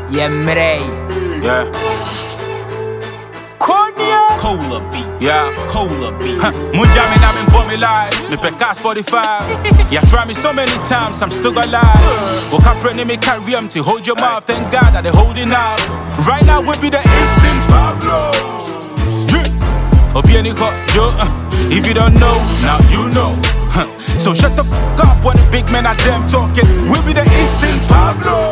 Yemre. Yeah. Cola beats. Yeah. Cola beats. Munjamin, I'm in Bommy Live. Me pe cast 45. Yeah, try me so many times, I'm still alive. Woke up ready, me carry empty. Hold your mouth, thank God that they holding out. Right now, we be the instant Pablo. Yeah. Obieni hot, yo. If you don't know, now you know. So shut the fuck up when the big men are them talking. We be the instant Pablo.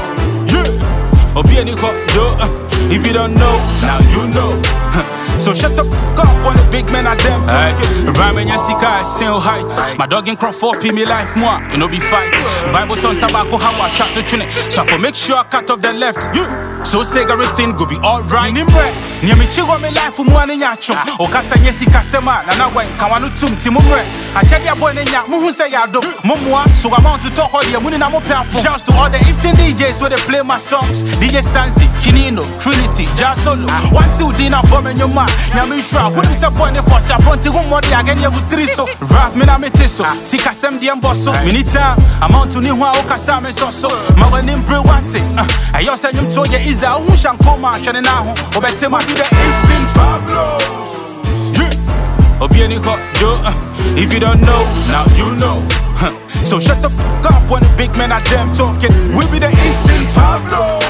Yeah. Obieni hot, yo. If you don't know, now you know. So shut the fuck up when the big men are them talking. Rhyming Yesika, same height. My dog in Crawford, pay me life more, you know be fight. Bible songs about how I try to tune it. So for make sure I cut off the left. So say everything go be alright. Nimbre, near me chigo me life for one in yacho. Okasa Yesika Sema, Nana Wen, Kawanu Tum Timumre. I check your boy in Yak, Muhu say Yado, Mumwa, so I'm on to talk all the money. Shouts to all the Eastern DJs where they play my songs. DJ Stanzi, Kinino, Trinity, Jazz Solo. 1 2 dinner bomb in your mind. Yamisha, wouldn't support the force. I want to go more again with three so. Rap me na metiso. Sika sem di amboso. Mini time, I'm on to Niwa Okasame so. Mawa nimbre wate. I just said you told you is a Unshan Koma, Shananaho. Obetema be the instant Pablo. Obieni hot, yo. If you don't know, now you know. So shut the fuck up when the big men are them talking. We be the instant Pablo.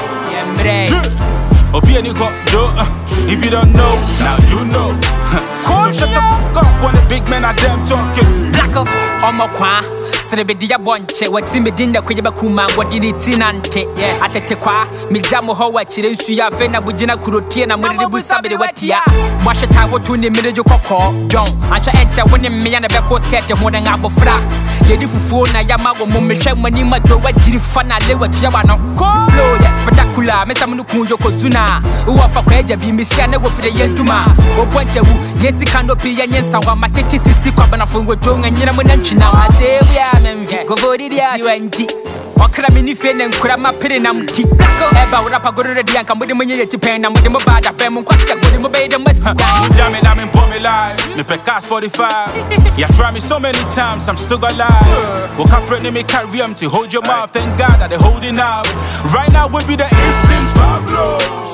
Obieni hot, yo. If you don't know, now you know. So shut the fuck up when the big men are them talking. Blacko, Omokwa. Serebedia bonche, what's in Medina Kujaba Kuma, what did it tinante? Yes, at a tequa, Mijamo Hoa, Chilesuya, Fena, Bujina Kurotina, Muribu Sabi, Watia, Washata, what to the middle coco, John, I shall enter when the man of Beko sketch more than Abo Fra. Yedifu phone, Yamago, Mumisha, Manima, what Jirifana, Lewa Tiabano. Flow, yes, spectacular, Messamuku Yokozuna, who offer Kwaja, Bimisiana, for the Yentuma, or Poncha, yes, it cannot be Yan Sawa, Mateti, Sikabana, Fungo, Jong, and Yanamunchina. I say, we are. Go for the UNT. Okra mini fen and Kurama Pirinam tea. Eba Rapa go to the Yanka with the money to pay and with the Mobada Pem Quasia with the Mobada Messiah. Jamming, I'm in Bommy Live. Me pe cast 45. Yeah, try me so many times, I'm still alive. Woke up ready, me carry empty. Hold your mouth, thank God that they holding out. Right now, we be the instant Pablo.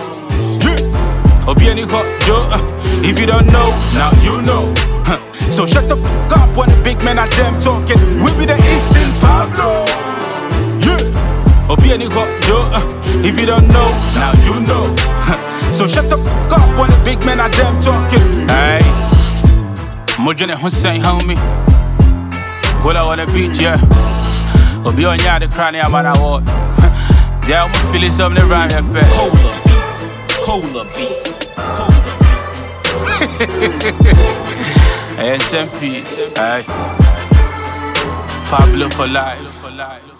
Obieni hot, yo. If you don't know, now you know. So shut the fuck up when the big men are them talking. We be the instant Pablo. Yeah. Obieni hot, yo. If you don't know, now you know. So shut the fuck up when the big men are them talking. Hey, Mojane Hussein, homie. What I wanna beat, yeah. Obi on ya the cranny about our ward. Yeah, I'm feeling something around here, pet. Cola beats. SMP, hey. Pablo for life.